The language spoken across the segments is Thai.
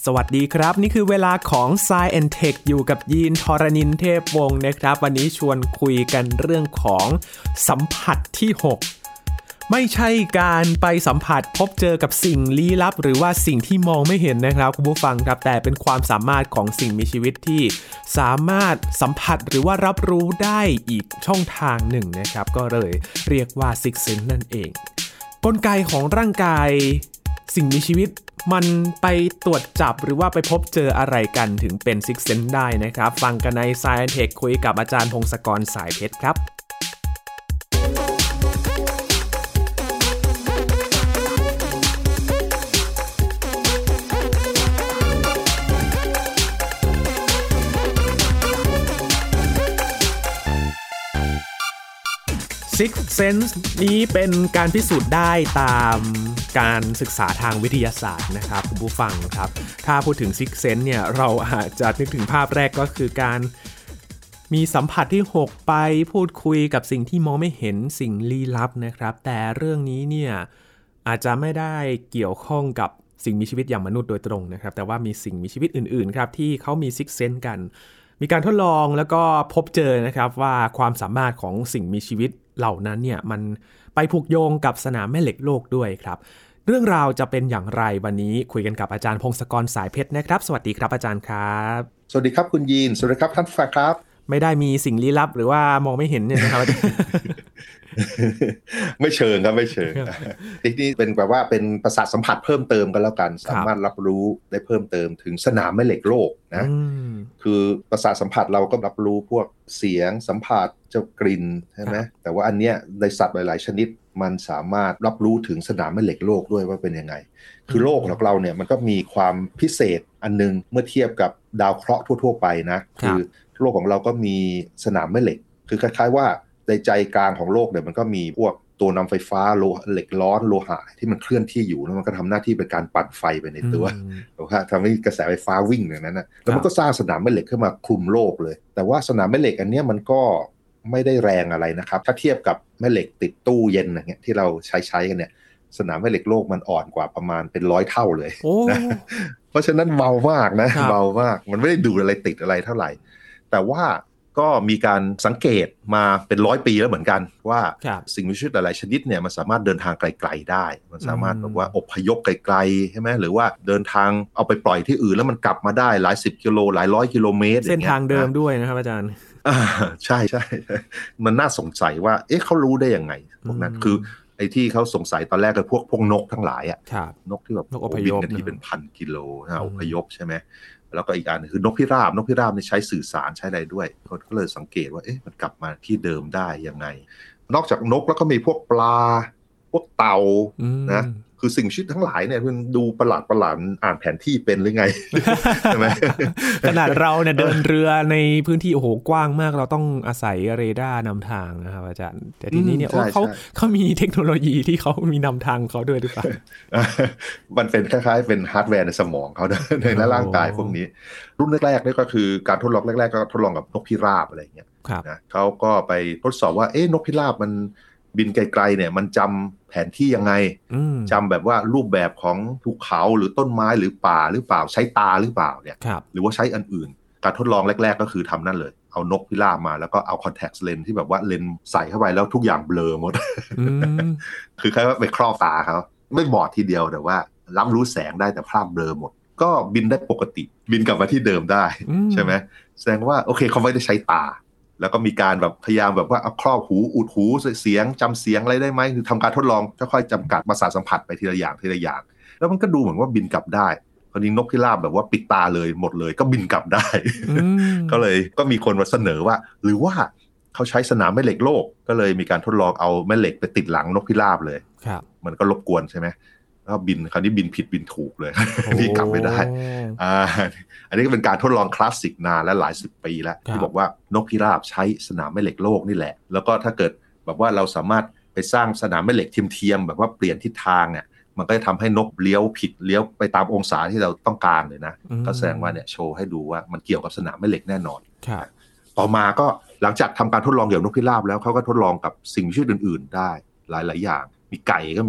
สวัสดีครับนี่คือเวลาของ Science and Tech อยู่กับยีนทรณินเทพวงศ์นะครับวันนี้ชวนคุยกันเรื่องของสัมผัสที่6ไม่ใช่การไปสัมผัสพบเจอกับสิ่งลี้ลับหรือว่าสิ่งที่มองไม่เห็นนะครับคุณผู้ฟังครับแต่เป็นความสามารถของสิ่งมีชีวิตที่สามารถสัมผัสหรือว่ารับรู้ได้อีกช่องทางหนึ่งนะครับก็เลยเรียกว่า Sixth Sense นั่นเองกลไกของร่างกายสิ่งมีชีวิตมันไปตรวจจับหรือว่าไปพบเจออะไรกันถึงเป็น Sixth Sense ได้นะครับฟังกันใน Science Tech คุยกับอาจารย์พงศกรสายเพชรครับSixth Sense นี้เป็นการพิสูจน์ได้ตามการศึกษาทางวิทยาศาสตร์นะครับคุณผู้ฟังครับถ้าพูดถึง Sixth Sense เนี่ยเราอาจจะนึกถึงภาพแรกก็คือการมีสัมผัสที่6ไปพูดคุยกับสิ่งที่มองไม่เห็นสิ่งลี้ลับนะครับแต่เรื่องนี้เนี่ยอาจจะไม่ได้เกี่ยวข้องกับสิ่งมีชีวิตอย่างมนุษย์โดยตรงนะครับแต่ว่ามีสิ่งมีชีวิตอื่นๆครับที่เขามี Sixth Sense กันมีการทดลองแล้วก็พบเจอนะครับว่าความสามารถของสิ่งมีชีวิตเหล่านั้นเนี่ยมันไปผูกโยงกับสนามแม่เหล็กโลกด้วยครับเรื่องราวจะเป็นอย่างไรวันนี้คุยกันกับอาจารย์พงศกรสายเพชรนะครับสวัสดีครับอาจารย์ครับสวัสดีครับคุณยีนสวัสดีครับท่านผู้ฟังครับไม่ได้มีสิ่งลี้ลับหรือว่ามองไม่เห็นเนี่ยนะครับไม่เชิงครับไม่เชิงนี่เป็นแบบว่าเป็นประสาทสัมผัสเพิ่มเติมกันแล้วกันสามารถรับรู้ได้เพิ่มเติมถึงสนามแม่เหล็กโลกนะคือประสาทสัมผัสเราก็รับรู้พวกเสียงสัมผัสเจ้ากลิ่นใช่ไหมแต่ว่าอันเนี้ยในสัตว์หลายๆชนิดมันสามารถรับรู้ถึงสนามแม่เหล็กโลกด้วยว่าเป็นยังไงคือโลกของเราเนี่ยมันก็มีความพิเศษอันนึงเมื่อเทียบกับดาวเคราะห์ทั่วๆไปนะคือโลกของเราก็มีสนามแม่เหล็กคือคล้ายๆว่าในใจกลางของโลกเนี่ยมันก็มีพวกตัวนำไฟฟ้าเหล็กร้อนโลหะที่มันเคลื่อนที่อยู่แล้วมันก็ทำหน้าที่เป็นการปั่นไฟไปในตัวหรือว่าทำให้กระแสไฟฟ้าวิ่งอย่างนั้นนะแล้วมันก็สร้างสนามแม่เหล็กขึ้นมาคลุมโลกเลยแต่ว่าสนามแม่เหล็กอันนี้มันก็ไม่ได้แรงอะไรนะครับถ้าเทียบกับแม่เหล็กติดตู้เย็นอย่างเงี้ยที่เราใช้กันเนี่ยสนามแม่เหล็กโลกมันอ่อนกว่าประมาณเป็น100 เท่าเลยนะเพราะฉะนั้นเบามากนะเบามากมันไม่ได้ดูดอะไรติดอะไรเท่าไหร่แต่ว่าก็มีการสังเกตมาเป็น100 ปีแล้วเหมือนกันว่าสิ่งมีชีวิตหลายๆชนิดเนี่ยมันสามารถเดินทางไกลๆได้มันสามารถแบบว่าอพยพไกลๆใช่ไหมหรือว่าเดินทางเอาไปปล่อยที่อื่นแล้วมันกลับมาได้หลาย10 กิโลหลาย100 กิโลเมตรเส้นทางเดิมด้วยนะครับอาจารย์ใช่ใช่มันน่าสงสัยว่าเอ๊ะเขารู้ได้ยังไงพวกนั้นคือไอ้ที่เขาสงสัยตอนแรกคือพวกนกทั้งหลายอ่ะนกที่แบบบินกันที่เป็น1,000 กิโลอพยพใช่ไหมแล้วก็อีกอันคือนกพิราบนี่ใช้สื่อสารใช้อะไรด้วยคนก็เลยสังเกตว่าเอ๊ะมันกลับมาที่เดิมได้ยังไงนอกจากนกแล้วก็มีพวกปลาพวกเต่านะคือสิ่งมีชีวิตทั้งหลายเนี่ยมันดูประหลาดอ่านแผนที่เป็นหรือไง ใช่ไหมขนาดเราเนี่ยเดินเรือในพื้นที่โอ้โหกว้างมากเราต้องอาศัยเรดาร์นำทางนะครับอาจารย์แต่ทีนี้เนี่ยเขามีเทคโนโลยีที่เขามีนำทางเขาด้วยหรือเปล่ามันเป็นคล้ายๆเป็นฮาร์ดแวร์ในสมองเขาในร่างกายพวกนี้รุ่นแรกๆนี่ก็คือการทดลองแรกๆก็ทดลองกับนกพิราบอะไรอย่างเงี้ยนะเขาก็ไปทดสอบว่าเอ๊ะนกพิราบมันบินไกลๆเนี่ยมันจำแผนที่ยังไงจำแบบว่ารูปแบบของภูเขาหรือต้นไม้หรือป่าหรือเปล่าใช้ตาหรือเปล่าเนี่ยหรือว่าใช้อันอื่นการทดลองแรกๆก็คือทำนั่นเลยเอานกพิราบมาแล้วก็เอาคอนแทคเลนส์ที่แบบว่าเลนส์ใส่เข้าไปแล้วทุกอย่างเบลอหมด คือแค่ว่าไปครอบตาเขาไม่บอดทีเดียวแต่ว่ารับรู้แสงได้แต่ภาพเบลอหมดก็บินได้ปกติบินกลับมาที่เดิมได้ใช่ไหมแสดงว่าโอเคเขาไม่ได้ใช้ตาแล้วก็มีการแบบพยายามแบบว่าเอาครอบหูอุดหูเสียงจำเสียงอะไรได้ไหมคือทำการทดลองค่อยๆจำกัดประสาทสัมผัสไปทีละอย่างแล้วมันก็ดูเหมือนว่าบินกลับได้คราวนี้นกพิราบแบบว่าปิดตาเลยหมดเลยก็บินกลับได้ ก็มีคนมาเสนอว่าหรือว่าเขาใช้สนามแม่เหล็กโลกก็เลยมีการทดลองเอาแม่เหล็กไปติดหลังนกพิราบเลยมันก็รบกวนใช่ไหมแล้วบินคราวนี้บินผิดบินถูกเลย นี่กลับไม่ได้อันนี้ก็เป็นการทดลองคลาสสิกนานและหลาย10 ปีแล้วที่บอกว่านกพิราบใช้สนามแม่เหล็กโลกนี่แหละแล้วก็ถ้าเกิดแบบว่าเราสามารถไปสร้างสนามแม่เหล็กเทียมๆแบบว่าเปลี่ยนทิศทางเนี่ยมันก็จะทำให้นกเลี้ยวผิดเลี้ยวไปตามองศาที่เราต้องการเลยนะก็แสดงว่าเนี่ยโชว์ให้ดูว่ามันเกี่ยวกับสนามแม่เหล็กแน่นอนต่อมาก็หลังจากทำการทดลองเกี่ยวกับนกพิราบแล้วเขาก็ทดลองกับสิ่งมีชีวิตอื่นๆได้หลายๆอย่างมีไก่ก็มีนะ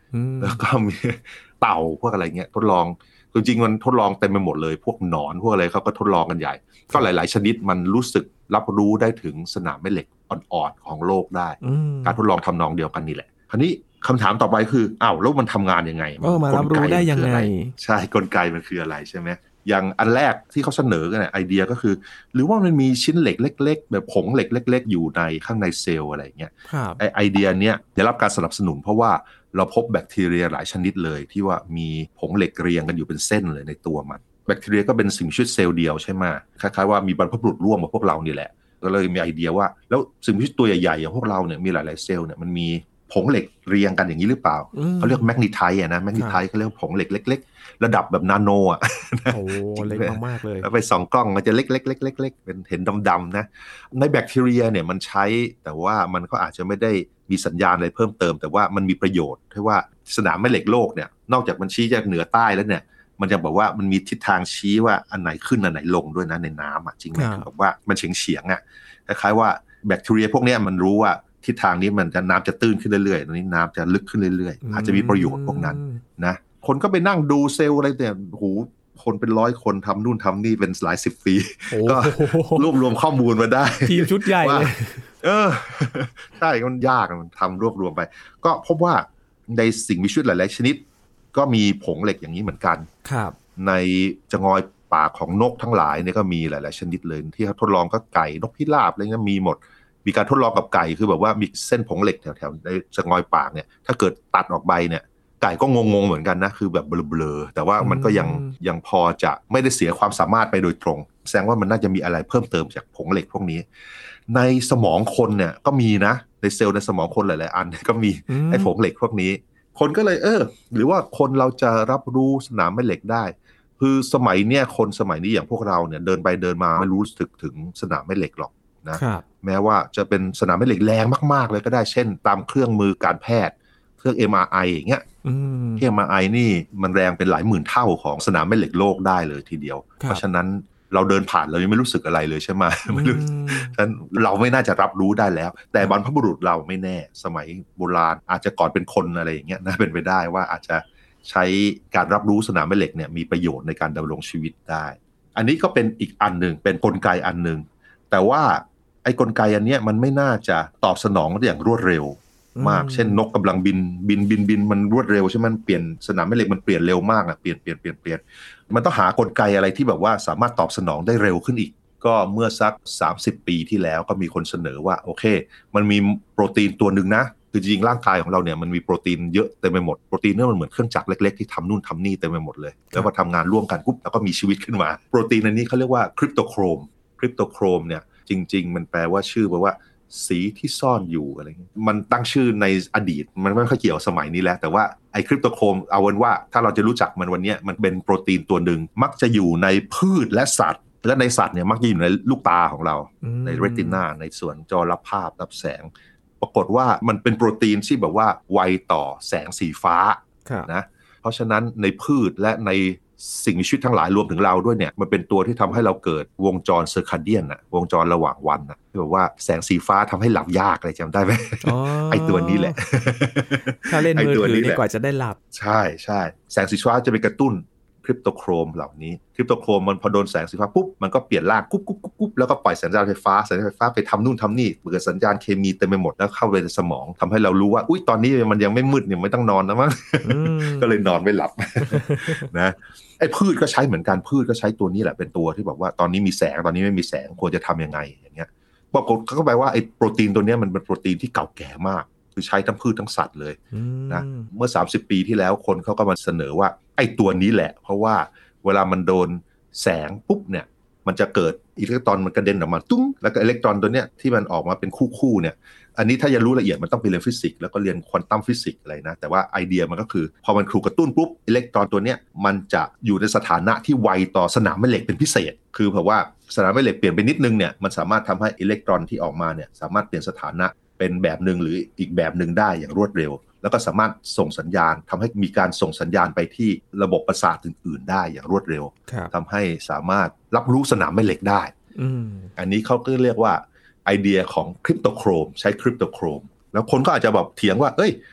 แล้วก็มีเต่าพวกอะไรเงี้ยทดลองจริงๆมันทดลองเต็มไปหมดเลยพวกหนอนพวกอะไรเขาก็ทดลองกันใหญ่ก็หลายๆชนิดมันรู้สึกรับรู้ได้ถึงสนามแม่เหล็กอ่อนๆของโลกได้การทดลองทำนองเดียวกันนี่แหละคราวนี้คำถามต่อไปคืออ้าวแล้วมันทำงานยังไงมารับรู้ได้ยังไงใช่กลไกมันคืออะไรใช่ไหมอย่างอันแรกที่เขาเสนอกันไอเดียก็คือหรือว่ามันมีชิ้นเหล็กเล็กๆแบบผงเหล็กเล็กๆอยู่ในข้างในเซลล์อะไรเงี้ยไอเดียเนี้ยได้รับการสนับสนุนเพราะว่าเราพบแบคทีเรียหลายชนิดเลยที่ว่ามีผงเหล็กเรียงกันอยู่เป็นเส้นเลยในตัวมันแบคทีเรียก็เป็นสิ่งมีชีวิตเซลล์เดียวใช่ไหมคล้ายๆว่ามีบรรพบุรุษร่วมกับพวกเรานี่แหละก็เลยมีไอเดียว่าแล้วสิ่งมีชีวิตตัวใหญ่ๆอย่างพวกเราเนี่ยมีหลายๆเซลล์เนี่ยมันมีผงเหล็กเรียงกันอย่างนี้หรือเปล่าเขาเรียกแมกนีไทต์นะแมกนีไทต์เขาเรียกผงเหล็กเล็กๆระดับแบบนาโนอ่ะโอ้เล็กมากๆเลยแล้วไปส่องกล้องมันจะเล็กๆๆๆเป็นเห็นดำๆนะในแบคทีเรียเนี่ยมันใช้แต่ว่ามันก็อาจจะไม่ได้มีสัญญาณอะไรเพิ่มเติมแต่ว่ามันมีประโยชน์ที่ว่าสนามแม่เหล็กโลกเนี่ยนอกจากมันชี้จากเหนือใต้แล้วเนี่ยมันจะบอกว่ามันมีทิศทางชี้ว่าอันไหนขึ้นอันไหนลงด้วยนะในน้ำอ่ะจริงไหมคือแบบว่ามันเฉียงๆอ่ะคล้ายๆว่าแบคทีเรียพวกนี้มันรู้ว่าทิศทางนี้มันจะน้ำจะตื้นขึ้นเรื่อยๆตรงนี้น้ำจะลึกขึ้นเรื่อยๆอาจจะมีประโยชน์พวกนั้นนะคนก็ไปนั่งดูเซลล์อะไรเนี่ยโหคนเป็น100คนทำนู่นทำนี่เป็นหลาย10 ปีก็รวบรวมข้อมูลมาได้ทีมชุดใหญ่เลยใช่มันยากมันทำรวบรวมไปก็พบว่าในสิ่งมีชีวิตหลายๆชนิดก็มีผงเหล็กอย่างนี้เหมือนกันครับในจะงอยปากของนกทั้งหลายเนี่ยก็มีหลายๆชนิดเลยที่เขาทดลองก็ไก่นกพิราบอะไรเงี้ยมีหมดมีการทดลองกับไก่คือแบบว่ามีเส้นผงเหล็กแถวๆในจะงอยปากเนี่ยถ้าเกิดตัดออกไปเนี่ยไก่ก็งงๆเหมือนกันนะคือแบบเบลอๆแต่ว่ามันก็ยังพอจะไม่ได้เสียความสามารถไปโดยตรงแสดงว่ามันน่าจะมีอะไรเพิ่มเติมจากผงเหล็กพวกนี้ในสมองคนเนี่ยก็มีนะในเซลล์ในสมองคนหลายๆอันก็มีไอ้ผงเหล็กพวกนี้คนก็เลยหรือว่าคนเราจะรับรู้สนามแม่เหล็กได้คือสมัยเนี้ยคนสมัยนี้อย่างพวกเราเนี่ยเดินไปเดินมาไม่รู้สึกถึงสนามแม่เหล็กหรอกนะแม้ว่าจะเป็นสนามแม่เหล็กแรงมากๆเลยก็ได้เช่นตามเครื่องมือการแพทย์เครื่อง MRI อย่างเงี้ยเครื่อง MRI นี่มันแรงเป็นหลายหมื่นเท่าของสนามแม่เหล็กโลกได้เลยทีเดียวเพราะฉะนั้นเราเดินผ่านเรายังไม่รู้สึกอะไรเลยใช่ไหมไม่รู้ฉะนั้นเราไม่น่าจะรับรู้ได้แล้วแต่บรรพบุรุษเราไม่แน่สมัยโบราณอาจจะก่อนเป็นคนอะไรอย่างเงี้ยนะเป็นไปได้ว่าอาจจะใช้การรับรู้สนามแม่เหล็กเนี่ยมีประโยชน์ในการดำรงชีวิตได้อันนี้ก็เป็นอีกอันหนึ่งเป็นกลไกอันหนึ่งแต่ว่าไอ้กลไกอันเนี้ยมันไม่น่าจะตอบสนองอย่างรวดเร็วมากเช่นนกกำลังบินมันรวดเร็วใช่ไหมมันเปลี่ยนสนามแม่เหล็กมันเปลี่ยนเร็วมากอ่ะเปลี่ยนมันต้องหากลไกอะไรที่แบบว่าสามารถตอบสนองได้เร็วขึ้นอีกก็เมื่อสัก30 ปีที่แล้วก็มีคนเสนอว่าโอเคมันมีโปรตีนตัวนึงนะคือจริงๆร่างกายของเราเนี่ยมันมีโปรตีนเยอะเต็มไปหมดโปรตีนเนี่ยมันเหมือนเครื่องจักรเล็กๆที่ทำนู่นทำนี่เต็มไปหมดเลยแล้วพอทำงานร่วมกันปุ๊บแล้วก็มีชีวิตขึ้นมาโปรตีนอันนี้เขาเรียกว่าคริปโตโครมเนี่ยจริงๆมันแปลว่าชื่อแปลว่าสีที่ซ่อนอยู่อะไรเงี้ยมันตั้งชื่อในอดีตมันไม่ค่อยเกี่ยวสมัยนี้แล้วแต่ว่าไอ้คริปโตโครมเอาเป็นว่าถ้าเราจะรู้จักมันวันนี้มันเป็นโปรตีนตัวหนึ่งมักจะอยู่ในพืชและสัตว์และในสัตว์เนี่ยมักจะอยู่ในลูกตาของเราในเรตินาในส่วนจอรับภาพรับแสงปรากฏว่ามันเป็นโปรตีนที่แบบว่าไวต่อแสงสีฟ้านะเพราะฉะนั้นในพืชและในสิ่งมีชีวิตทั้งหลายรวมถึงเราด้วยเนี่ยมันเป็นตัวที่ทำให้เราเกิดวงจรเซอร์คาเดียนอะวงจรระหว่างวันอะที่แบบว่าแสงสีฟ้าทำให้หลับยากอะไรจำได้ไหม ไอตัวนี้แหละถ้าเล่นมือถือนี่กว่าจะได้หลับใช่แสงสีฟ้าจะไปกระตุ้นคริปโตโครมเหล่านี้คริปโตโครมมันพอโดนแสงสีฟ้าปุ๊บมันก็เปลี่ยนร่างกุ๊บแล้วก็ปล่อยสัญญาณไฟฟ้าไปทำนู่นทำนี่เกิดสัญญาณเคมีเต็มไปหมดแล้วเข้าไปในสมองทำให้เรารู้ว่าอุ้ยตอนนี้มันยังไม่มืดเนี่ยไม่ต้องนอนนะมั้ง ก็เลยนอนไม่หลับ นะไอ้พืชก็ใช้เหมือนกันพืชก็ใช้ตัวนี้แหละเป็นตัวที่บอกว่าตอนนี้มีแสงตอนนี้ไม่มีแสงควรจะทำยังไงอย่างเงี้ยบอกเขาก็แปลว่าไอ้โปรตีนตัวนี้มันเป็นโปรตีนที่เก่าแก่มากคือใช้ทั้งพืชทั้งสัตว์เลยนะเมื่อ30 ปีที่แล้วคนเขาก็มาเสนอว่าไอ้ตัวนี้แหละเพราะว่าเวลามันโดนแสงปุ๊บเนี่ยมันจะเกิดอิเล็กตรอนมันกระเด็นออกมาตุ้งแล้วก็อิเล็กตรอนตัวเนี้ยที่มันออกมาเป็นคู่เนี่ยอันนี้ถ้าจะรู้ละเอียดมันต้องไปเรียนฟิสิกส์แล้วก็เรียนควอนตัมฟิสิกส์อะไรนะแต่ว่าไอเดียมันก็คือพอมันถูกกระตุ้นปุ๊บอิเล็กตรอนตัวเนี้ยมันจะอยู่ในสถานะที่ไวต่อสนามแม่เหล็กเป็นพิเศษคือเพราะว่าสนามแม่เหล็กเปลี่ยนไปนิดนึงเนี่ยมันสามารถทำให้อิเล็กตรอนที่ออกมาเนี่ยสามารถเปลี่ยนสถานะเป็นแบบนึงหรืออีกแบบนึงได้อย่างรวดเร็วแล้วก็สามารถส่งสัญญาณทำให้มีการส่งสัญญาณไปที่ระบบประสาทอื่นๆได้อย่างรวดเร็วทำให้สามารถรับรู้สนามแม่เหล็กได้อันนี้เขาก็เรียกว่าไอเดียของคริปโตโครมใช้คริปโตโครมแล้วคนก็อาจจะแบบเถียงว่าเอ้ย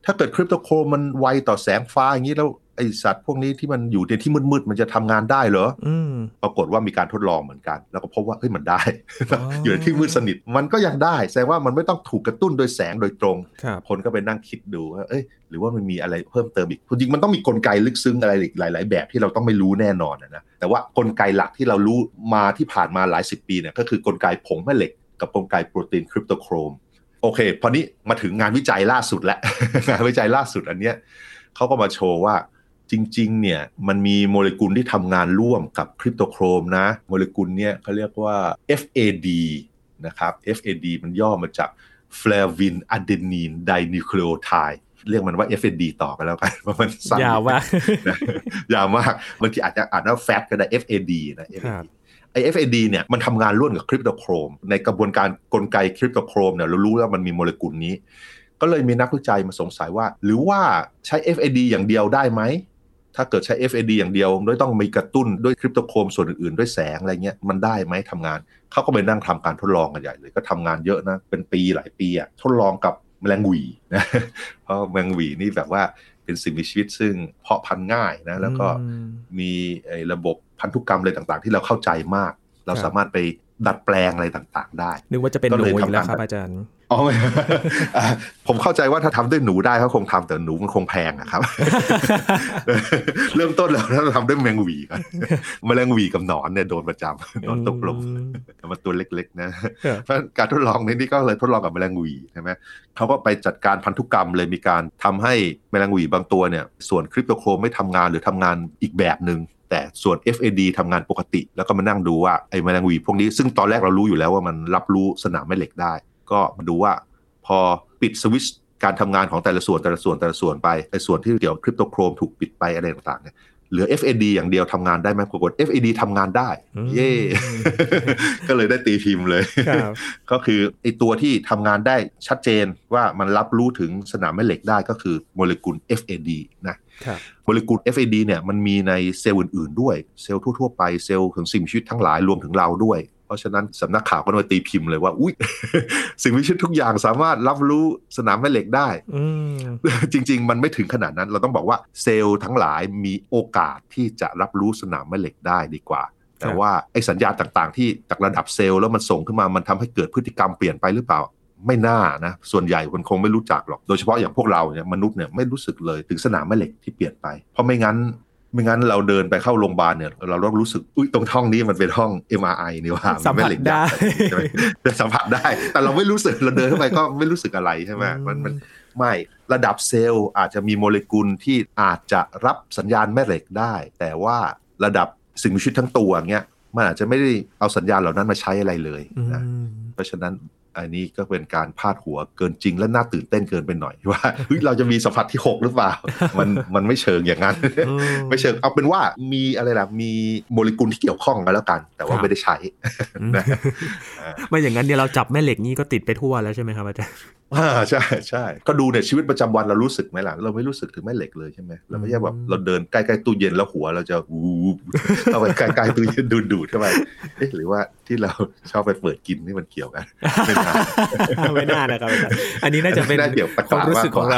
ถ้าเกิดคริปโตโครมมันไวต่อแสงฟ้าอย่างนี้แล้วไอสัตว์พวกนี้ที่มันอยู่ในที่มืดๆมันจะทำงานได้เหรอปรากฏว่ามีการทดลองเหมือนกันแล้วก็พบว่าเฮ้ยมันได้ อยู่ในที่มืดสนิทมันก็ยังได้แสดงว่ามันไม่ต้องถูกกระตุ้นโดยแสงโดยตรงคนก็ไปนั่งคิดดูว่าหรือว่ามันมีอะไรเพิ่มเติมอีกจริงมันต้องมีกลไกลึกซึ้งอะไรอีกหลายๆแบบที่เราต้องไม่รู้แน่นอนนะแต่ว่ากลไกหลักที่เรารู้มาที่ผ่านมาหลาย10ปีเนี่ยก็คือกลไกผงแม่เหล็กกับกลไกโปรตีนคริปโตโครมโอเคพอนี้มาถึงงานวิจัยล่าสุดแล้ว งานวิจัยล่าสุดอันเนี้ยเขาก็มาโชว์ว่าจริงๆเนี่ยมันมีโมเลกุลที่ทำงานร่วมกับคริปโตโครมนะโมเลกุลเนี่ยเขาเรียกว่า FAD นะครับ FAD มันย่อมาจาก Flavin Adenine Dinucleotide เรียกมันว่า FAD ต่อกันแล้วกันเพราะมันสั้นยาวมากยาวมากบางทีอาจจะอ่านว่า FAD ก็ได้ FAD นะ ไอ้ FAD เนี่ยมันทำงานร่วมกับคริปโตโครมในกระบวนการกลไกคริปโตโครมเนี่ยเรารู้ว่ามันมีโมเลกุลนี้ก็เลยมีนักวิจัยมาสงสัยว่าหรือว่าใช้ FAD อย่างเดียวได้ไหมถ้าเกิดใช้ FAD อย่างเดียวโดยต้องมีกระตุ้นด้วยคริปโตโครมส่วนอื่นๆด้วยแสงอะไรเงี้ยมันได้ไหมทำงานเขาก็ไปนั่งทำการทดลองกันใหญ่เลยก็ทำงานเยอะนะเป็นปีหลายปีอะทดลองกับแมลงหวีนะเพราะแมลงหวีนี่แบบว่าเป็นสิ่งมีชีวิตซึ่งเพาะพันธุ์ง่ายนะแล้วก็มีระบบพันธุกรรมอะไรต่างๆที่เราเข้าใจมากเราสามารถไปดัดแปลงอะไรต่างๆได้นึกว่าจะเป็นหนูอีกแล้วครับอาจารย์อ๋อผมเข้าใจว่าถ้าทำด้วยหนูได้เขาคงทำแต่หนูมันคงแพงนะครับ เริ่มต้นแล้วเราทำด้วยแมงหวีกันแมลงหวีกับหนอนเนี่ยโดนประจำหนอนตกลงมันตัวเล็กๆนะเพราะการทดลองนี้ก็เลยทดลองกับแมลงหวีใช่ไหมเขาก็ไปจัดการพันธุกรรมเลยมีการทำให้แมลงหวีบางตัวเนี่ยส่วนคริปโตโครมไม่ทำงานหรือทำงานอีกแบบนึงแต่ส่วน FAD ทำงานปกติแล้วก็มานั่งดูว่าไอ้แมลงหวีพวกนี้ซึ่งตอนแรกเรารู้อยู่แล้วว่ามันรับรู้สนามแม่เหล็กได้ก็มาดูว่าพอปิดสวิตช์การทำงานของแต่ละส่วนไปไอ้ส่วนที่เกี่ยวคริปโตโครมถูกปิดไปอะไรต่างๆเนี่ยเหลือ FAD อย่างเดียวทำงานได้ไหมปรากฏ FAD ทำงานได้เย่ ก็เลยได้ตีพิมพ์เลย ก็คือไอ้ตัวที่ทำงานได้ชัดเจนว่ามันรับรู้ถึงสนามแม่เหล็กได้ก็คือโมเลกุล FAD นะโมเลกุล FAD เนี่ยมันมีในเซลล์อื่นๆด้วยเซลล์ทั่วๆไปเซลล์ของสิ่งมีชีวิตทั้งหลายรวมถึงเราด้วยเพราะฉะนั้นสำนักข่าวก็มาตีพิมพ์เลยว่าอุ๊ย สิ่งมีชีวิตทุกอย่างสามารถรับรู้สนามแม่เหล็กได้จริงๆมันไม่ถึงขนาดนั้นเราต้องบอกว่าเซลล์ทั้งหลายมีโอกาสที่จะรับรู้สนามแม่เหล็กได้ดีกว่าแต่ว่าไอ้สัญญาณต่างๆที่จากระดับเซลล์แล้วมันส่งขึ้นมามันทำให้เกิดพฤติกรรมเปลี่ยนไปหรือเปล่าไม่น่านะส่วนใหญ่มันคงไม่รู้จักหรอกโดยเฉพาะอย่างพวกเราเนี่ยมนุษย์เนี่ยไม่รู้สึกเลยถึงสนามแม่เหล็กที่เปลี่ยนไปเพราะไม่งั้นเราเดินไปเข้าโรงพยาบาลเนี่ยเราต้องรู้สึกอุ๊ยตรงห้องนี้มันเป็นห้อง MRI นี่ว่าสัมผัสได้สัมผัสได้แต่เราไม่รู้สึกเราเดินเข้าไปก็ไม่รู้สึกอะไรใช่ไหมมันไม่ระดับเซลล์อาจจะมีโมเลกุลที่อาจจะรับสัญญาณแม่เหล็กได้แต่ว่าระดับสิ่งมีชีวิตทั้งตัวเงี้ยมันอาจจะไม่ได้เอาสัญญาณเหล่านั้นมาใช้อะไรเลยนะเพราะฉะนั้นอันนี้ก็เป็นการพาดหัวเกินจริงและน่าตื่นเต้นเกินไปหน่อยว่าเราจะมีสัมผัสที่6หรือเปล่ามันไม่เชิงอย่างนั้นไม่เชิงเอาเป็นว่ามีอะไรล่ะมีโมเลกุลที่เกี่ยวข้องกันแล้วกันแต่ว่าไม่ได้ใช้ไม่อย่างนั้นเดี๋ยวเราจับแม่เหล็กนี่ก็ติดไปทั่วแล้วใช่ไหมครับอาจารย์ใช่ใช่ก็ดูในชีวิตประจำวันเรารู้สึกไหมล่ะเราไม่รู้สึกถึงแม่เหล็กเลยใช่ไหมเราไม่ใช่แบบเราเดินใกล้ๆตู้เย็นแล้วหัวเราจะเข้าไปใกล้ๆตู้เย็นดูดเข้าไปหรือว่าที่เราชอบไปเปิดกินนี่มันเกี่ยวกันไม่น่านะครับอันนี้น่าจะเป็นความรู้สึกของเรา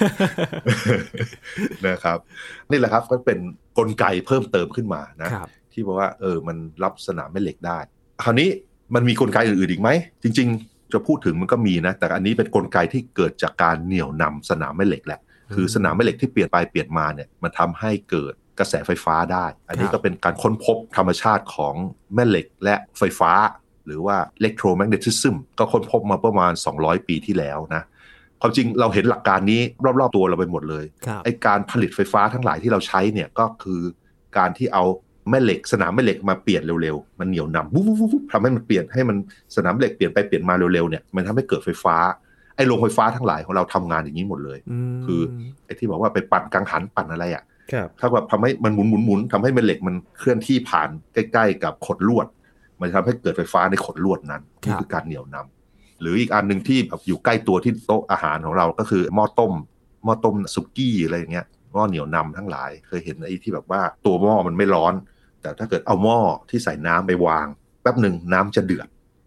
นะครับนี่แหละครับก็เป็นกลไกเพิ่มเติมขึ้นมานะที่บอกว่ามันรับสนามแม่เหล็กได้คราวนี้มันมีกลไกอื่นๆอีกไหมจริงๆจะพูดถึงมันก็มีนะแต่อันนี้เป็นกลไกที่เกิดจากการเหนี่ยวนำสนามแม่เหล็กแหละคือสนามแม่เหล็กที่เปลี่ยนไปเปลี่ยนมาเนี่ยมันทำให้เกิดกระแสไฟฟ้าได้อันนี้ก็เป็นการค้นพบธรรมชาติของแม่เหล็กและไฟฟ้าหรือว่า electromagnetism ก็ค้นพบมาประมาณ200ปีที่แล้วนะความจริงเราเห็นหลักการนี้รอบๆตัวเราไปหมดเลยไอ้การผลิตไฟฟ้าทั้งหลายที่เราใช้เนี่ยก็คือการที่เอาแม่เหล็กสนามแม่เหล็กมาเปลี่ยนเร็วๆมันเหนี่ยวนำวุ๊บทำให้มันเปลี่ยนให้มันสนามเหล็กเปลี่ยนไปเปลี่ยนมาเร็วๆเนี่ยมันทำให้เกิดไฟฟ้าไอ้โรงไฟฟ้าทั้งหลายของเราทำงานอย่างนี้หมดเลยคือไอ้ที่บอกว่าไปปั่นกังหันปั่นอะไรอ่ะถ้าแบบทำให้มันหมุนทำให้แม่เหล็กมันเคลื่อนที่ผ่านใกล้ๆกับขดลวดมันทำให้เกิดไฟฟ้าในขดลวดนั้นนี่คือการเหนี่ยวนำหรืออีกอันนึงที่แบบอยู่ใกล้ตัวที่โต๊ะอาหารของเราก็คือหม้อต้มสุกี้อะไรอย่างเงี้ยหม้อเหนี่ยวนำทั้งหลายเคยเห็นไอ้ที่แบบว่าตัวหม้อมันไม่ร้อนแต่ถ้าเกิดเอาหม้อที่ใส่น้ำไปวางแป๊บนึงน้ำจะเดือด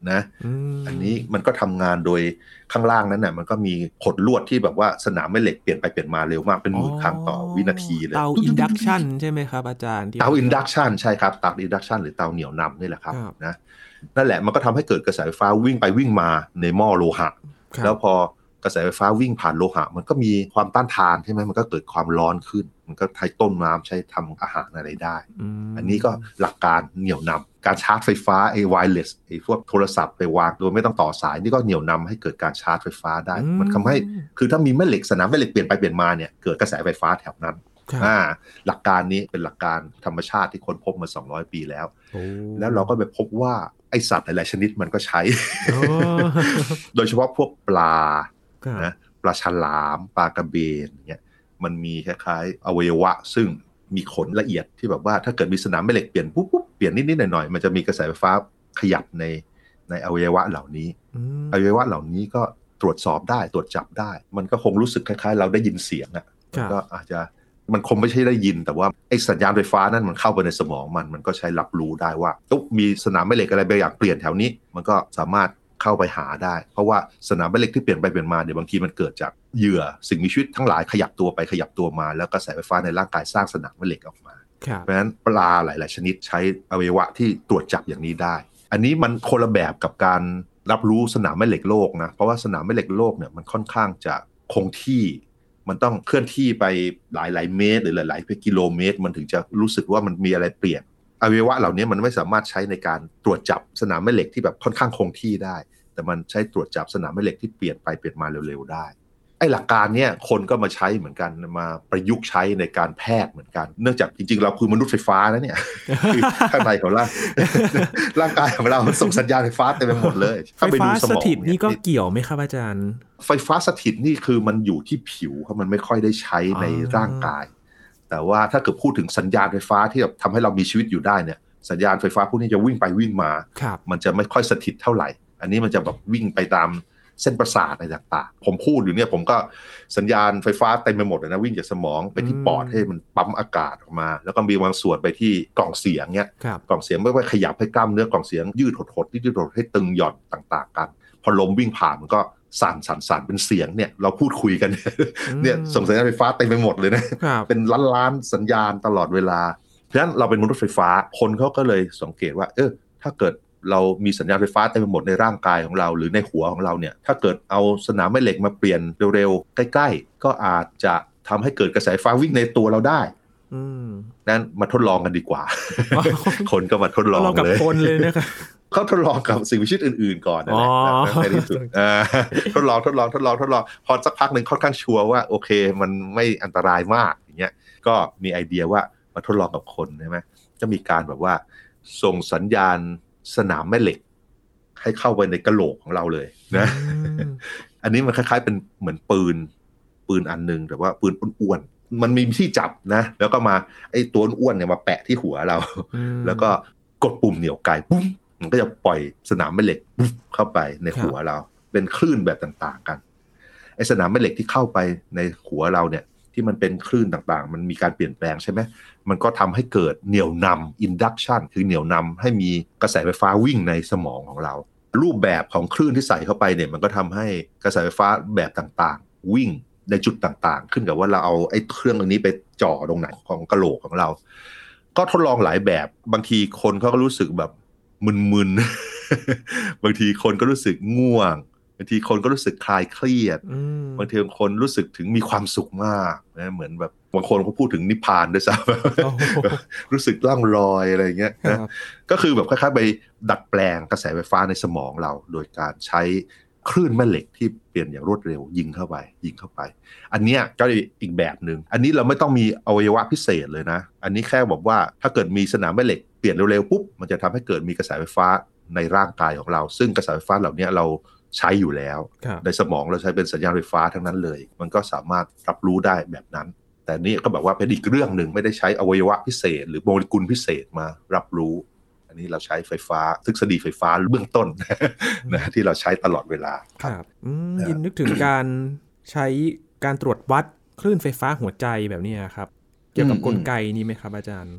นะอันนี้มันก็ทำงานโดยข้างล่างนั้นน่ะมันก็มีขดลวดที่แบบว่าสนามแม่เหล็กเปลี่ยนไปเปลี่ยนมาเร็วมากเป็น10,000 ครั้งต่อวินาทีเลยเตาอินดักชันใช่ไหมครับอาจารย์เตาอินดักชันใช่ครับเตาอินดักชันหรือเตาเหนี่ยวนำนี่แหละครับนะนั่นแหละมันก็ทำให้เกิดกระแสไฟฟ้าวิ่งไปวิ่งมาในหม้อโลหะแล้วพอกระแสไฟฟ้าวิ่งผ่านโลหะมันก็มีความต้านทานใช่ไหมมันก็เกิดความร้อนขึ้นมันก็ใช้ต้นน้ำใช้ทำอาหารอะไรได้อันนี้ก็หลักการเหนี่ยวนำการชาร์จไฟฟ้าไวเลสพวกโทรศัพท์ไปวางโดยไม่ต้องต่อสายนี่ก็เหนี่ยวนำให้เกิดการชาร์จไฟฟ้าได้มันทำให้คือถ้ามีแม่เหล็กสนามแม่เหล็กเปลี่ยนไปเปลี่ยนมาเนี่ยเกิดกระแสไฟฟ้าแถวนั้นหลักการนี้เป็นหลักการธรรมชาติที่ค้นพบมา200 ปีแล้วแล้วเราก็ไปพบว่าไอสัตว์หลายๆชนิดมันก็ใช้ โดยเฉพาะพวกปลานะปลาฉลามปลากระเบนเนี่ยมันมีคล้ายๆอวัยวะซึ่งมีขนละเอียดที่แบบว่าถ้าเกิดมีสนามแม่เหล็กเปลี่ยนปุ๊บเปลี่ยนนิดๆหน่อยๆมันจะมีกระแสไฟฟ้าขยับในอวัยวะเหล่านี้อวัยวะเหล่านี้ก็ตรวจสอบได้ตรวจจับได้มันก็คงรู้สึกคล้ายๆเราได้ยินเสียงอ่ะก็อาจจะมันคงไม่ใช่ได้ยินแต่ว่าไอ้สัญญาณไฟฟ้านั้นมันเข้าไปในสมองมันก็ใช้รับรู้ได้ว่ามีสนามแม่เหล็กอะไรบางอย่างเปลี่ยนแถวนี้มันก็สามารถเข้าไปหาได้เพราะว่าสนามแม่เหล็กที่เปลี่ยนไปเปลี่ยนมาเนี่ยบางทีมันเกิดจากเหยื่อสิ่งมีชีวิตทั้งหลายขยับตัวไปขยับตัวมาแล้วกระแสไฟฟ้าในร่างกายสร้างสนามแม่เหล็กออกมาเพราะฉะนั้นปลาหลายๆชนิดใช้อวัยวะที่ตรวจจับอย่างนี้ได้อันนี้มันคนละแบบกับการรับรู้สนามแม่เหล็กโลกนะเพราะว่าสนามแม่เหล็กโลกเนี่ยมันค่อนข้างจะคงที่มันต้องเคลื่อนที่ไปหลายๆเมตรหรือหลายๆกิโลเมตรมันถึงจะรู้สึกว่ามันมีอะไรเปลี่ยนอวัยวะเหล่านี้มันไม่สามารถใช้ในการตรวจจับสนามแม่เหล็กที่แบบค่อนข้างคงที่ได้แต่มันใช้ตรวจจับสนามแม่เหล็กที่เปลี่ยนไปเปลี่ยนมาเร็วๆได้ไอ้หลักการเนี้ยคนก็มาใช้เหมือนกันมาประยุกต์ใช้ในการแพทย์เหมือนกันเนื่องจากจริงๆเราคือมนุษย์ไฟฟ้านะเนี่ย ข้างในของร่างกายของเราส่งสัญญาณไฟฟ้าเต็มไปหมดเลยไฟฟ้าสถิตนี่ก็เกี่ยวไหมครับอาจารย์ไฟฟ้าสถิตนี่คือมันอยู่ที่ผิวครับมันไม่ค่อยได้ใช้ในร่างกายแต่ว่าถ้าเกิดพูดถึงสัญญาณไฟฟ้าที่แบบทำให้เรามีชีวิตอยู่ได้เนี่ยสัญญาณไฟฟ้าพวกนี้จะวิ่งไปวิ่งมามันจะไม่ค่อยสถิตเท่าไหร่อันนี้มันจะแบบวิ่งไปตามเส้นประสาทอะไรต่างๆผมพูดอยู่เนี่ยผมก็สัญญาณไฟฟ้าเต็มไปหมดเลยนะวิ่งจากสมองไปที่ปอดให้มันปั๊มอากาศออกมาแล้วก็มีบางส่วนไปที่กล่องเสียงเนี่ยกล่องเสียงไม่ว่าขยับให้กล้ามเนื้อกล่องเสียงยืดหดยืดหดให้ตึงหย่อนต่างๆกันพอลมวิ่งผ่านมันก็สั่นเป็นเสียงเนี่ยเราพูดคุยกันเนี่ยส่งสัญญาณไฟฟ้าเต็มไปหมดเลยนะเป็นล้านสัญญาณตลอดเวลาเพราะฉะนั้นเราเป็นมนุษย์ไฟฟ้าคนเขาก็เลยสังเกตว่าถ้าเกิดเรามีสัญญาณไฟฟ้าเต็มไปหมดในร่างกายของเราหรือในหัวของเราเนี่ยถ้าเกิดเอาสนามแม่เหล็กมาเปลี่ยนเร็วๆใกล้ๆก็อาจจะทำให้เกิดกระแสไฟฟ้าวิ่งในตัวเราได้นั้นมาทดลองกันดีกว่า คนก็มาทดลองเลยกับคนเลยนะครับเขาทดลองกับสิ่งมีชีวิตอื่นๆก่อนนะในที่สุดทดลองพอสักพักหนึ่งค่อนข้างชัวร์ว่าโอเคมันไม่อันตรายมากอย่างเงี้ยก็มีไอเดียว่ามาทดลองกับคนใช่ไหมจะมีการแบบว่าส่งสัญญาณสนามแม่เหล็กให้เข้าไปในกะโหลกของเราเลยนะอันนี้มันคล้ายๆเป็นเหมือนปืนอันนึงแต่ว่าปืนอ้วนๆมันมีที่จับนะแล้วก็มาไอ้ตัวอ้วนเนี่ยมาแปะที่หัวเราแล้วก็กดปุ่มเหนี่ยวไกปุ้มมันก็จะปล่อยสนามแม่เหล็กเข้าไปในหัวเราเป็นคลื่นแบบต่างๆกันไอ้สนามแม่เหล็กที่เข้าไปในหัวเราเนี่ยที่มันเป็นคลื่นต่างๆมันมีการเปลี่ยนแปลงใช่ไหมมันก็ทำให้เกิดเหนี่ยวนำ induction คือเหนี่ยวนำให้มีกระแสไฟฟ้าวิ่งในสมองของเรารูปแบบของคลื่นที่ใส่เข้าไปเนี่ยมันก็ทำให้กระแสไฟฟ้าแบบต่างๆวิ่งในจุดต่างๆขึ้นกับว่าเราเอาไอ้เครื่องอันนี้ไปจ่อตรงไหนของกะโหลกของเราก็ทดลองหลายแบบบางทีคนเขาก็รู้สึกแบบมึนๆ บางทีคนก็รู้สึกง่วงบางทีคนก็รู้สึกคลายเครียดบางทีคนรู้สึกถึงมีความสุขมากนะเหมือนแบบบางคนเขาพูดถึงนิพพานด้วยซ้ำ รู้สึกล่องลอยอะไรอย่างเงี้ยนะก็คือแบบคล้ายๆไปดัดแปลงกระแสไฟฟ้าในสมองเราโดยการใช้คลื่นแม่เหล็กที่เปลี่ยนอย่างรวดเร็วยิงเข้าไปอันเนี้ยก็อีกแบบนึงอันนี้เราไม่ต้องมีอวัยวะพิเศษเลยนะอันนี้แค่บอกว่าถ้าเกิดมีสนามแม่เหล็กเปลี่ยนเร็วๆปุ๊บมันจะทำให้เกิดมีกระแสไฟฟ้าในร่างกายของเราซึ่งกระแสไฟฟ้าเหล่านี้เราใช้อยู่แล้วในสมองเราใช้เป็นสัญญาณไฟฟ้าทั้งนั้นเลยมันก็สามารถรับรู้ได้แบบนั้นแต่นี่ก็แบบว่าเป็นอีกเรื่องนึงไม่ได้ใช้อวัยวะพิเศษหรือโมเลกุลพิเศษมารับรู้อันนี้เราใช้ไฟฟ้าทฤษฎีไฟฟ้าเบื้องต้นนะที่เราใช้ตลอดเวลาครับยินนึกถึงการใช้การตรวจวัดคลื่นไฟฟ้าหัวใจแบบนี้ครับเกี่ยวกับกลไกนี้ไหมครับอาจารย์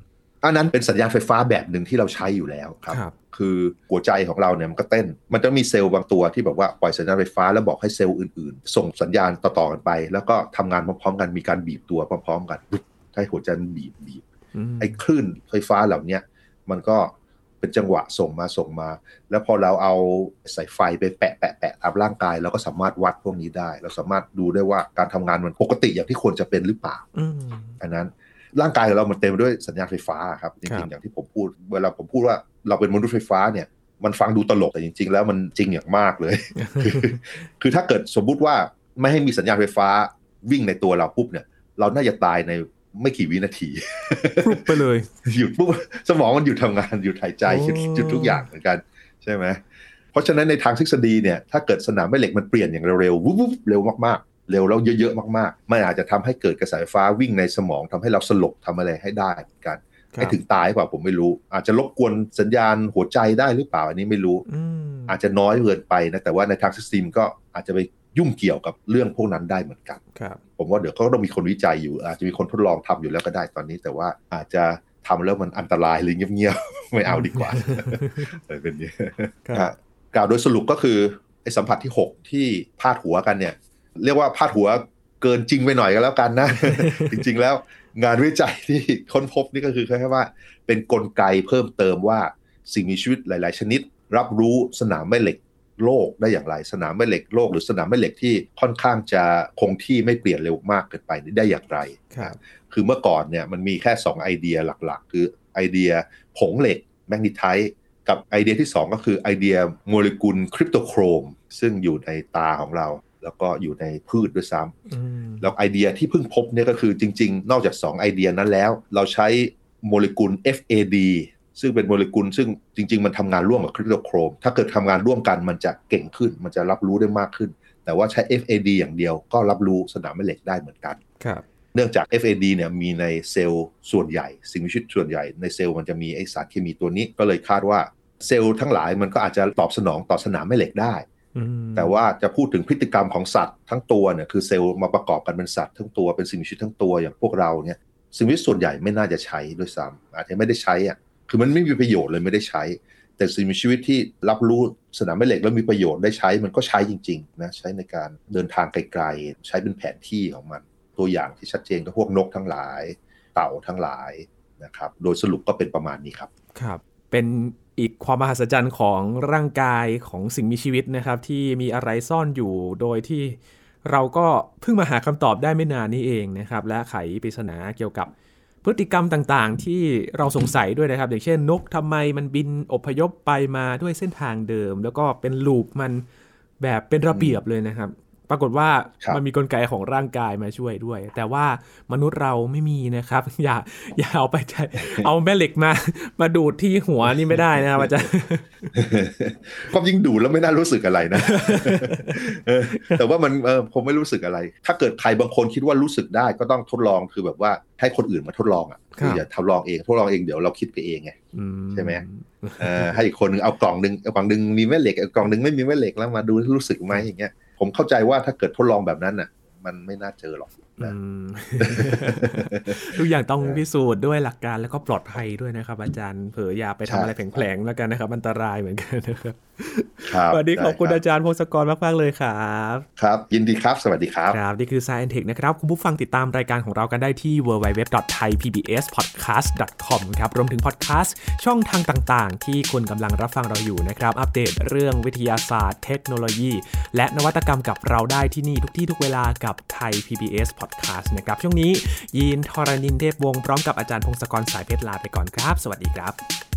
อันนั้นเป็นสัญญาณไฟฟ้าแบบหนึ่งที่เราใช้อยู่แล้วครับคือหัวใจของเราเนี่ยมันก็เต้นมันจะมีเซลล์บางตัวที่แบบว่าปล่อยสัญญาณไฟฟ้าแล้วบอกให้เซลล์อื่นๆส่งสัญญาณต่อๆกันไปแล้วก็ทำงานพร้อมๆกันมีการบีบตัวพร้อมๆกันให้หัวใจมันบีบไอ้คลื่นไฟฟ้าเหล่านี้มันก็เป็นจังหวะส่งมาแล้วพอเราเอาสายไฟไปแปะตามร่างกายเราก็สามารถวัดพวกนี้ได้เราสามารถดูได้ว่าการทำงานมันปกติอย่างที่ควรจะเป็นหรือเปล่าอันนั้นร่างกายของเรามันเต็มไปด้วยสัญญาณไฟฟ้าครับจริงๆอย่างที่ผมพูดเวลาผมพูดว่าเราเป็นมนุษย์ไฟฟ้าเนี่ยมันฟังดูตลกแต่จริงๆแล้วมันจริงอย่างมากเลย คือถ้าเกิดสมมุติว่าไม่ให้มีสัญญาณไฟฟ้าวิ่งในตัวเราปุ๊บเนี่ยเราน่าจะตายในไม่กี่วินาทีปุ๊บไปเลยหยุดปุ๊บสมองมันหยุดทำงานหยุดหายใจหยุดทุกอย่างเหมือนกันใช่ไหมเพราะฉะนั้นในทางทฤษฎีเนี่ยถ้าเกิดสนามแม่เหล็กมันเปลี่ยนอย่างเร็วๆวุบเร็วมากๆเร็วแล้วเยอะๆมากๆมันอาจจะทำให้เกิดกระแสไฟฟ้าวิ่งในสมองทำให้เราสลบทำอะไรให้ได้เหมือนกันให้ถึงตายหรือเปล่าผมไม่รู้อาจจะรบกวนสัญญาณหัวใจได้หรือเปล่าอันนี้ไม่รู้อาจจะน้อยเกินไปนะแต่ว่าในทางทฤษฎีก็อาจจะไปยุ่งเกี่ยวกับเรื่องพวกนั้นได้เหมือนกันผมว่าเดี๋ยวเขาต้องมีคนวิจัยอยู่อาจจะมีคนทดลองทำอยู่แล้วก็ได้ตอนนี้แต่ว่าอาจจะทำแล้วมันอันตรายหรือเงียบๆไม่เอาดีกว่าเป็นนี้กล่าวโดยสรุปก็คือไอ้สัมผัสที่6ที่พาดหัวกันเนี่ยเรียกว่าพาดหัวเกินจริงไปหน่อยก็แล้วกันนะ จริงๆแล้วงานวิจัยที่ค้นพบนี่ก็คือแค่ว่าเป็นกลไกเพิ่มเติมว่าสิ่งมีชีวิตหลายๆชนิดรับรู้สนามแม่เหล็กโลกได้อย่างไรสนามแม่เหล็กโลกหรือสนามแม่เหล็กที่ค่อนข้างจะคงที่ไม่เปลี่ยนเร็วมากเกินไปได้อย่างไรคือเมื่อก่อนเนี่ยมันมีแค่2ไอเดียหลักๆคือไอเดียผงเหล็กแมกนีไทต์กับไอเดียที่2ก็คือไอเดียโมเลกุลคริปโตโครมซึ่งอยู่ในตาของเราแล้วก็อยู่ในพืชด้วยซ้ำแล้วไอเดียที่เพิ่งพบเนี่ยก็คือจริงๆนอกจาก2ไอเดียนั้นแล้วเราใช้โมเลกุล FAD ซึ่งเป็นโมเลกุลซึ่งจริงๆมันทำงานร่วมกับคริปโตโครมถ้าเกิดทำงานร่วมกันมันจะเก่งขึ้นมันจะรับรู้ได้มากขึ้นแต่ว่าใช้ FAD อย่างเดียวก็รับรู้สนามแม่เหล็กได้เหมือนกันเนื่องจาก FAD เนี่ยมีในเซลล์ส่วนใหญ่สิ่งมีชีวิตส่วนใหญ่ในเซลล์มันจะมีไอสารเคมีตัวนี้ก็เลยคาดว่าเซลล์ทั้งหลายมันก็อาจจะตอบสนองต่อสนามแม่เหล็กได้แต่ว่าจะพูดถึงพฤติกรรมของสัตว์ทั้งตัวเนี่ยคือเซลล์มาประกอบกันเป็นสัตว์ทั้งตัวเป็นสิ่งมีชีวิตทั้งตัวอย่างพวกเราเนี่ยสิ่งมีชีวิตส่วนใหญ่ไม่น่าจะใช้ด้วยซ้ำอาจจะไม่ได้ใช้อ่ะคือมันไม่มีประโยชน์เลยไม่ได้ใช้แต่สิ่งมีชีวิตที่รับรู้สนามแม่เหล็กแล้วมีประโยชน์ได้ใช้มันก็ใช้จริงๆนะใช้ในการเดินทางไกลๆใช้เป็นแผนที่ของมันตัวอย่างที่ชัดเจนก็พวกนกทั้งหลายเต่าทั้งหลายนะครับโดยสรุปก็เป็นประมาณนี้ครับครับเป็นอีกความมหัศจรรย์ของร่างกายของสิ่งมีชีวิตนะครับที่มีอะไรซ่อนอยู่โดยที่เราก็เพิ่งมาหาคำตอบได้ไม่นานนี้เองนะครับและไขปริศนาเกี่ยวกับพฤติกรรมต่างๆที่เราสงสัยด้วยนะครับอย่างเช่นนกทำไมมันบินอพยพไปมาด้วยเส้นทางเดิมแล้วก็เป็นลูปมันแบบเป็นระเบียบเลยนะครับปรากฏว่ามันมีกลไกของร่างกายมาช่วยด้วยแต่ว่ามนุษย์เราไม่มีนะครับอย่าเอาไปเอาแม่เหล็กมาดูดที่หัวนี่ไม่ได้นะครับอาจารย์ความยิ่งดูดแล้วไม่น่ารู้สึกอะไรนะ แต่ว่ามันผมไม่รู้สึกอะไรถ้าเกิดใครบางคนคิดว่ารู้สึกได้ก็ต้องทดลองคือแบบว่าให้คนอื่นมาทดลองอ่ะคืออย่าทดลองเองเดี๋ยวเราคิดไปเองไงใช่ไหมให้อีกคนนึงเอากล่องนึงมีแม่เหล็กกล่องนึงไม่มีแม่เหล็กแล้วมาดูรู้สึกไหมอย่างเงี้ยผมเข้าใจว่าถ้าเกิดทดลองแบบนั้นน่ะมันไม่น่าเจอหรอกทุกอย่างต้องพิสูจน์ด้วยหลักการแล้วก็ปลอดภัยด้วยนะครับอาจารย์เผยอย่าไปทำอะไรแผลงๆแล้วกันนะครับอันตรายเหมือนกันนะครับวันนี้ขอบคุณอาจารย์พงศกรมากๆเลยครับครับยินดีครับสวัสดีครับครับนี่คือ Science Tech นะครับคุณผู้ฟังติดตามรายการของเรากันได้ที่ www.thaipbspodcast.com ครับรวมถึงพอดแคสต์ช่องทางต่างๆที่คุณกำลังรับฟังเราอยู่นะครับอัปเดตเรื่องวิทยาศาสตร์เทคโนโลยีและนวัตกรรมกับเราได้ที่นี่ทุกที่ทุกเวลากับ Thai PBS Podcast นะครับช่วงนี้ยินทรณินเทพวงศ์พร้อมกับอาจารย์พงศกรสายเพชรลาไปก่อนครับสวัสดีครับ